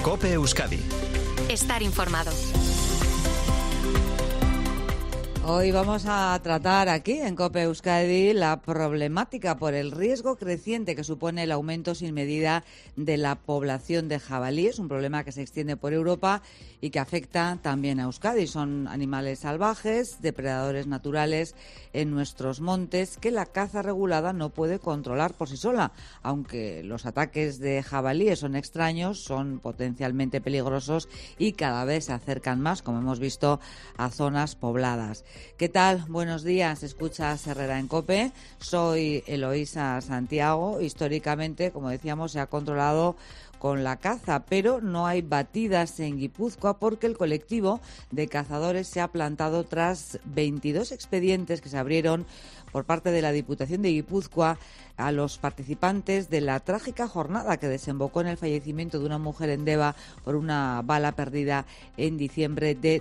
COPE Euskadi. Estar informado. Hoy vamos a tratar aquí en COPE Euskadi la problemática por el riesgo creciente que supone el aumento sin medida de la población de jabalíes, un problema que se extiende por Europa y que afecta también a Euskadi. Son animales salvajes, depredadores naturales en nuestros montes que la caza regulada no puede controlar por sí sola. Aunque los ataques de jabalíes son extraños, son potencialmente peligrosos y cada vez se acercan más, como hemos visto, a zonas pobladas. ¿Qué tal? Buenos días. Escuchas Herrera en COPE. Soy Eloísa Santiago. Históricamente, como decíamos, se ha controlado con la caza, pero no hay batidas en Guipúzcoa porque el colectivo de cazadores se ha plantado tras 22 expedientes que se abrieron por parte de la Diputación de Guipúzcoa a los participantes de la trágica jornada que desembocó en el fallecimiento de una mujer en Deva por una bala perdida en diciembre de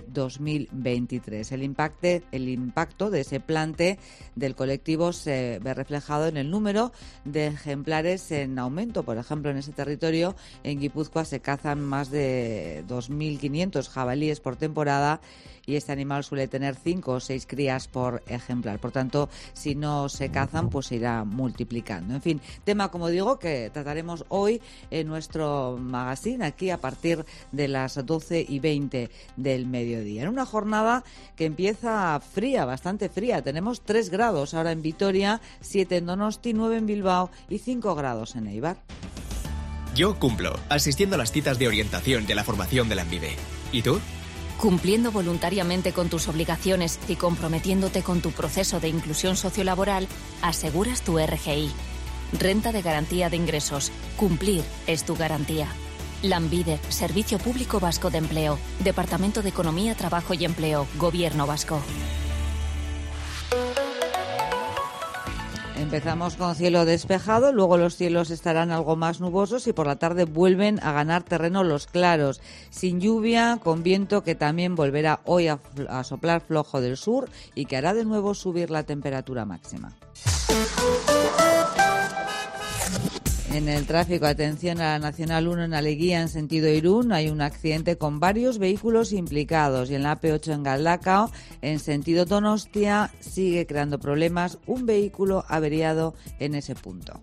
2023. El impacto de ese plante del colectivo se ve reflejado en el número de ejemplares en aumento. Por ejemplo, en ese territorio, en Guipúzcoa, se cazan más de 2.500 jabalíes por temporada y este animal suele tener 5 o 6 crías por ejemplar. Por tanto, si no se cazan, pues se irá multiplicando. En fin, tema, como digo, que trataremos hoy en nuestro magazine, aquí a partir de las 12:20 del mediodía. En una jornada que empieza fría, bastante fría. Tenemos 3 grados ahora en Vitoria, 7 en Donosti, 9 en Bilbao y 5 grados en Eibar. Yo cumplo, asistiendo a las citas de orientación y a la formación de la ANVIVE. ¿Y tú? Cumpliendo voluntariamente con tus obligaciones y comprometiéndote con tu proceso de inclusión sociolaboral, aseguras tu RGI. Renta de Garantía de Ingresos. Cumplir es tu garantía. Lanbide, Servicio Público Vasco de Empleo. Departamento de Economía, Trabajo y Empleo. Gobierno Vasco. Empezamos con cielo despejado, luego los cielos estarán algo más nubosos y por la tarde vuelven a ganar terreno los claros, sin lluvia, con viento que también volverá hoy a soplar flojo del sur y que hará de nuevo subir la temperatura máxima. En el tráfico, atención a la Nacional 1 en Aleguía en sentido Irún, hay un accidente con varios vehículos implicados y en la AP8 en Galdakao en sentido Donostia sigue creando problemas un vehículo averiado en ese punto.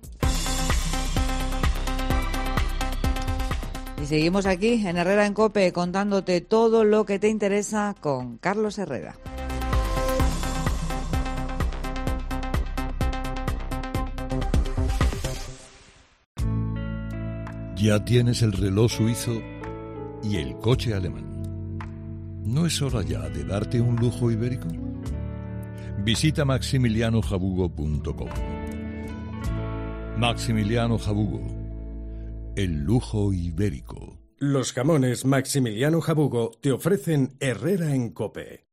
Y seguimos aquí en Herrera en COPE contándote todo lo que te interesa con Carlos Herrera. Ya tienes el reloj suizo y el coche alemán. ¿No es hora ya de darte un lujo ibérico? Visita maximilianojabugo.com. Maximiliano Jabugo, el lujo ibérico. Los jamones Maximiliano Jabugo te ofrecen Herrera en COPE.